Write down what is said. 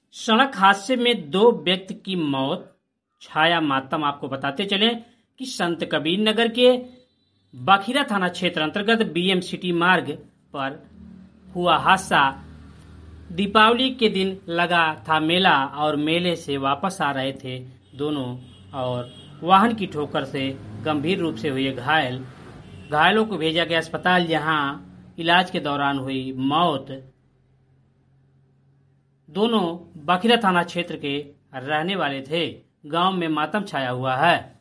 सड़क हादसे में 2 व्यक्ति की मौत, छाया मातम। आपको बताते चले कि संत कबीर नगर के बखिरा थाना क्षेत्र अंतर्गत बीएम सिटी मार्ग पर हुआ हादसा। दीपावली के दिन लगा था मेला और मेले से वापस आ रहे थे दोनों और वाहन की ठोकर से गंभीर रूप से हुए घायलों को भेजा गया अस्पताल, जहां इलाज के दौरान हुई मौत। दोनों बखिरा थाना क्षेत्र के रहने वाले थे। गांव में मातम छाया हुआ है।